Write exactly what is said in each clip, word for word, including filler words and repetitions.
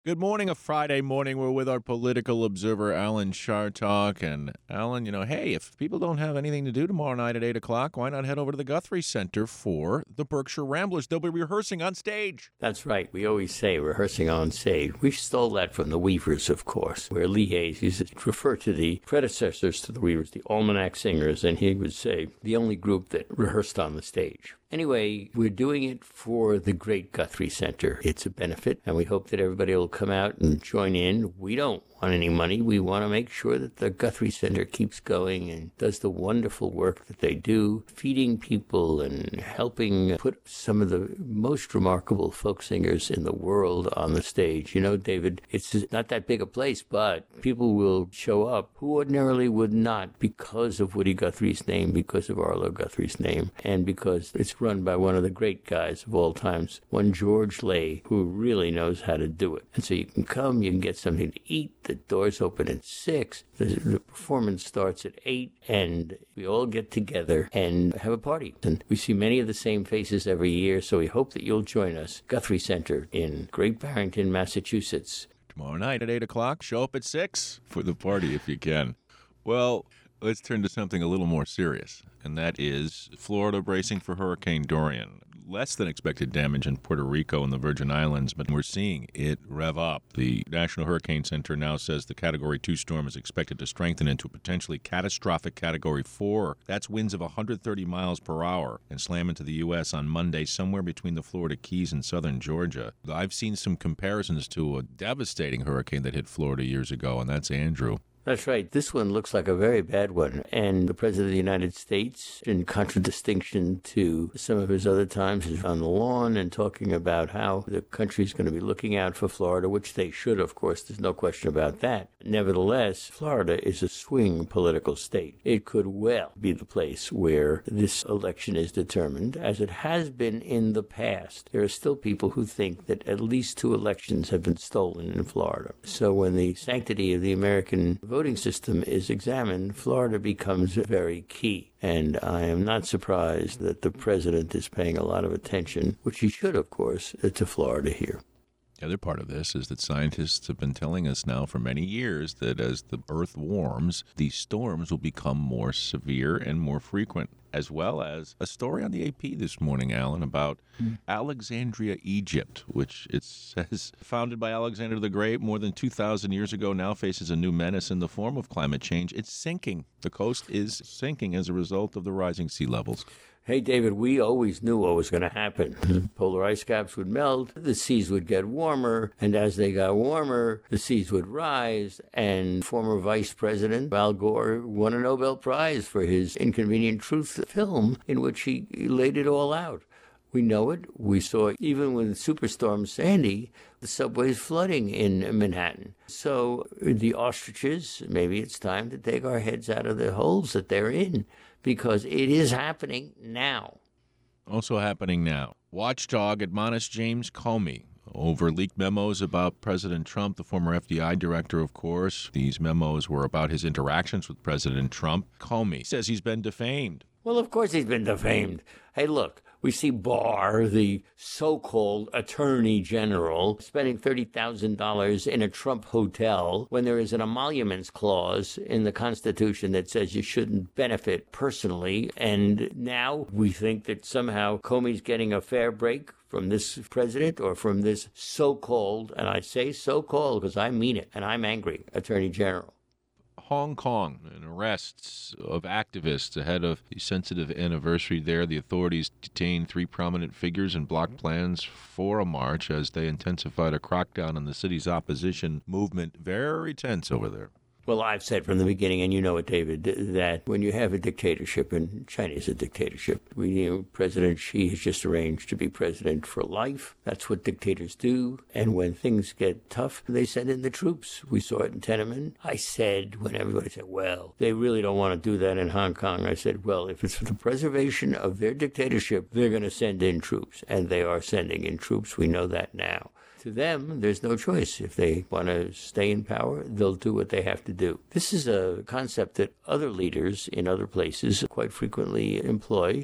Good morning, a Friday morning. We're with our political observer, Alan Chartock. And Alan, you know, hey, if people don't have anything to do tomorrow night at eight o'clock, why not head over to the Guthrie Center for the Berkshire Ramblers? They'll be rehearsing on stage. That's right. We always say rehearsing on stage. We stole that from the Weavers, of course, where Lee Hayes used to refer to the predecessors to the Weavers, the Almanac Singers, and he would say the only group that rehearsed on the stage. Anyway, we're doing it for the great Guthrie Center. It's a benefit, and we hope that everybody will come out and join in. We don't want any money. We want to make sure that the Guthrie Center keeps going and does the wonderful work that they do, feeding people and helping put some of the most remarkable folk singers in the world on the stage. You know, David, it's not that big a place, but people will show up who ordinarily would not because of Woody Guthrie's name, because of Arlo Guthrie's name, and because it's run by one of the great guys of all times, one George Lay, who really knows how to do it. And so you can come, you can get something to eat. The doors open at six. The, the performance starts at eight, and we all get together and have a party. And we see many of the same faces every year, so we hope that you'll join us. Guthrie Center in Great Barrington, Massachusetts. Tomorrow night at eight o'clock, show up at six for the party if you can. Well, let's turn to something a little more serious, and that is Florida bracing for Hurricane Dorian. Less than expected damage in Puerto Rico and the Virgin Islands, but we're seeing it rev up. The National Hurricane Center now says the Category two storm is expected to strengthen into a potentially catastrophic Category four. That's winds of one hundred thirty miles per hour and slam into the U S on Monday somewhere between the Florida Keys and southern Georgia. I've seen some comparisons to a devastating hurricane that hit Florida years ago, and that's Andrew. That's right. This one looks like a very bad one. And the President of the United States, in contradistinction to some of his other times, is on the lawn and talking about how the country's going to be looking out for Florida, which they should, of course. There's no question about that. Nevertheless, Florida is a swing political state. It could well be the place where this election is determined, as it has been in the past. There are still people who think that at least two elections have been stolen in Florida. So when the sanctity of the American voting system is examined, Florida becomes very key. And I am not surprised that the president is paying a lot of attention, which he should, of course, to Florida here. The other part of this is that scientists have been telling us now for many years that as the Earth warms, these storms will become more severe and more frequent, as well as a story on the A P this morning, Alan, about mm. Alexandria, Egypt, which it says, founded by Alexander the Great more than two thousand years ago, now faces a new menace in the form of climate change. It's sinking. The coast is sinking as a result of the rising sea levels. Hey, David, we always knew what was going to happen. Polar ice caps would melt, the seas would get warmer, and as they got warmer, the seas would rise, and former Vice President Al Gore won a Nobel Prize for his Inconvenient Truth film, in which he laid it all out. We know it. We saw it even with Superstorm Sandy, the subways flooding in Manhattan. So the ostriches, maybe it's time to take our heads out of the holes that they're in, because it is happening now. Also happening now. Watchdog admonished James Comey over leaked memos about President Trump, the former F B I director, of course. These memos were about his interactions with President Trump. Comey says he's been defamed. Well, of course he's been defamed. Hey, look, we see Barr, the so-called attorney general, spending thirty thousand dollars in a Trump hotel when there is an emoluments clause in the Constitution that says you shouldn't benefit personally. And now we think that somehow Comey's getting a fair break from this president or from this so-called, and I say so-called because I mean it, and I'm angry, attorney general. Hong Kong and arrests of activists ahead of the sensitive anniversary there. The authorities detained three prominent figures and blocked plans for a march as they intensified a crackdown on the city's opposition movement. Very tense over there. Well, I've said from the beginning, and you know it, David, that when you have a dictatorship, and China is a dictatorship, we, you know, President Xi has just arranged to be president for life. That's what dictators do. And when things get tough, they send in the troops. We saw it in Tiananmen. I said, when everybody said, well, they really don't want to do that in Hong Kong, I said, well, if it's for the preservation of their dictatorship, they're going to send in troops. And they are sending in troops. We know that now. To them, there's no choice. If they want to stay in power, they'll do what they have to do. This is a concept that other leaders in other places quite frequently employ.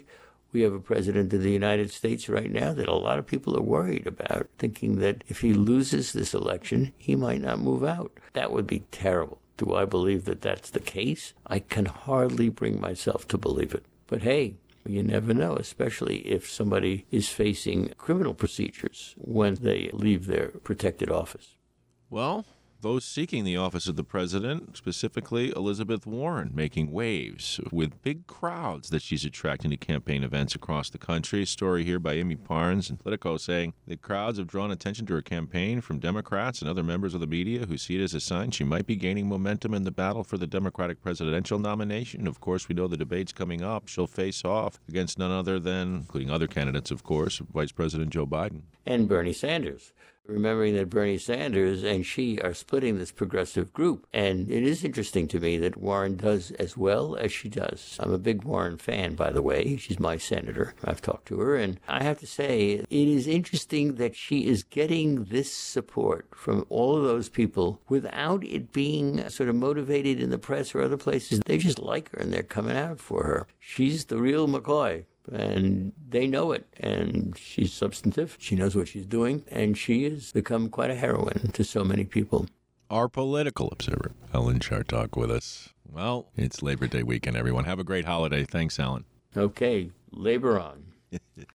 We have a president of the United States right now that a lot of people are worried about, thinking that if he loses this election, he might not move out. That would be terrible. Do I believe that that's the case? I can hardly bring myself to believe it. But hey, you never know, especially if somebody is facing criminal procedures when they leave their protected office. Well, those seeking the office of the president, specifically Elizabeth Warren, making waves with big crowds that she's attracting to campaign events across the country. A story here by Amy Parnes in Politico saying the crowds have drawn attention to her campaign from Democrats and other members of the media who see it as a sign she might be gaining momentum in the battle for the Democratic presidential nomination. Of course, we know the debate's coming up. She'll face off against none other than, including other candidates, of course, Vice President Joe Biden. And Bernie Sanders. Remembering that Bernie Sanders and she are splitting this progressive group. And it is interesting to me that Warren does as well as she does. I'm a big Warren fan, by the way. She's my senator. I've talked to her. And I have to say, it is interesting that she is getting this support from all of those people without it being sort of motivated in the press or other places. They just like her and they're coming out for her. She's the real McCoy. And they know it, and she's substantive. She knows what she's doing, and she has become quite a heroine to so many people. Our political observer, Alan Chartock, with us. Well, it's Labor Day weekend, everyone. Have a great holiday. Thanks, Alan. Okay, labor on.